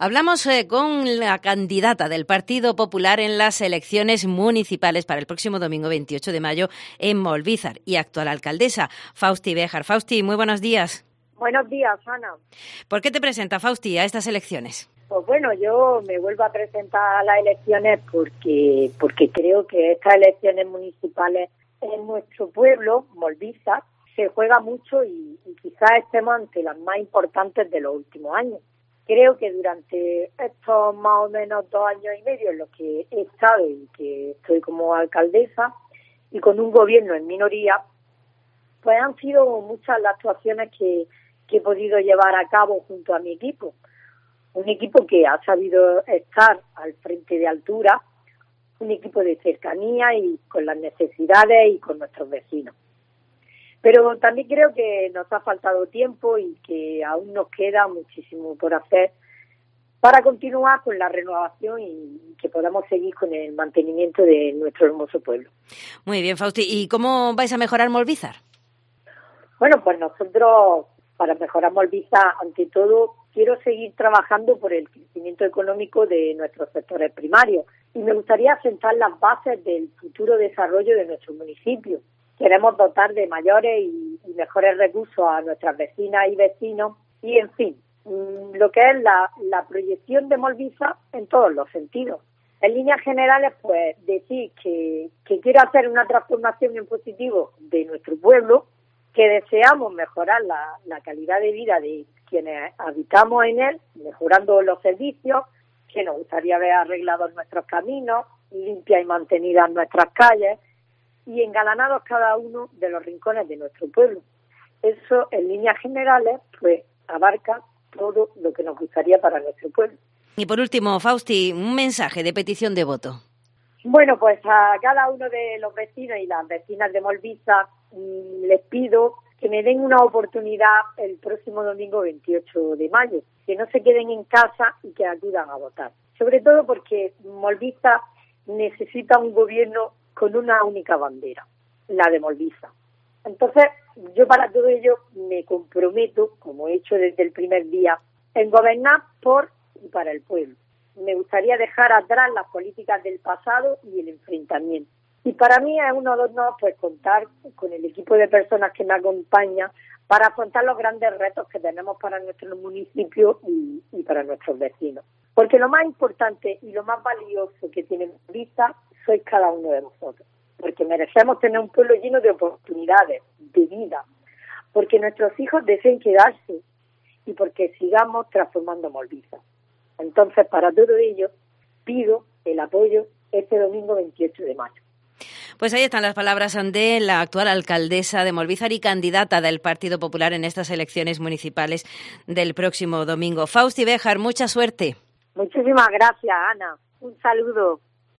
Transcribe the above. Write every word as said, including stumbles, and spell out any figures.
Hablamos eh, con la candidata del Partido Popular en las elecciones municipales para el próximo domingo veintiocho de mayo en Molvízar y actual alcaldesa, Fausti Béjar. Fausti, muy buenos días. Buenos días, Ana. ¿Por qué te presenta, Fausti, a estas elecciones? Pues bueno, yo me vuelvo a presentar a las elecciones porque, porque creo que estas elecciones municipales en nuestro pueblo, Molvízar, se juega mucho y, y quizás estemos ante las más importantes de los últimos años. Creo que durante estos más o menos dos años y medio en los que he estado y que estoy como alcaldesa y con un gobierno en minoría, pues han sido muchas las actuaciones que, que he podido llevar a cabo junto a mi equipo. Un equipo que ha sabido estar al frente de altura, un equipo de cercanía y con las necesidades y con nuestros vecinos. Pero también creo que nos ha faltado tiempo y que aún nos queda muchísimo por hacer para continuar con la renovación y que podamos seguir con el mantenimiento de nuestro hermoso pueblo. Muy bien, Fausti. ¿Y cómo vais a mejorar Molvízar? Bueno, pues nosotros, para mejorar Molvízar, ante todo, quiero seguir trabajando por el crecimiento económico de nuestros sectores primarios y me gustaría sentar las bases del futuro desarrollo de nuestro municipio. Queremos dotar de mayores y, y mejores recursos a nuestras vecinas y vecinos y, en fin, lo que es la, la proyección de Molvízar en todos los sentidos. En líneas generales, pues, decir que, que quiero hacer una transformación en positivo de nuestro pueblo, que deseamos mejorar la, la calidad de vida de quienes habitamos en él, mejorando los servicios, que nos gustaría ver arreglados nuestros caminos, limpias y mantenidas nuestras calles, y engalanados cada uno de los rincones de nuestro pueblo. Eso, en líneas generales, pues abarca todo lo que nos gustaría para nuestro pueblo. Y por último, Fausti, un mensaje de petición de voto. Bueno, pues a cada uno de los vecinos y las vecinas de Molvízar mmm, les pido que me den una oportunidad el próximo domingo veintiocho de mayo, que no se queden en casa y que acudan a votar. Sobre todo porque Molvízar necesita un gobierno con una única bandera, la de Molvízar. Entonces, yo para todo ello me comprometo, como he hecho desde el primer día, en gobernar por y para el pueblo. Me gustaría dejar atrás las políticas del pasado y el enfrentamiento. Y para mí es un honor pues contar con el equipo de personas que me acompaña para afrontar los grandes retos que tenemos para nuestro municipio y, y para nuestros vecinos. Porque lo más importante y lo más valioso que tiene Molvízar sois cada uno de vosotros. Porque merecemos tener un pueblo lleno de oportunidades, de vida. Porque nuestros hijos deseen quedarse y porque sigamos transformando Molvízar. Entonces, para todo ello, pido el apoyo este domingo veintiocho de mayo. Pues ahí están las palabras de la actual alcaldesa de Molvízar y candidata del Partido Popular en estas elecciones municipales del próximo domingo. Fausti Béjar, mucha suerte. Muchísimas gracias, Ana. Un saludo.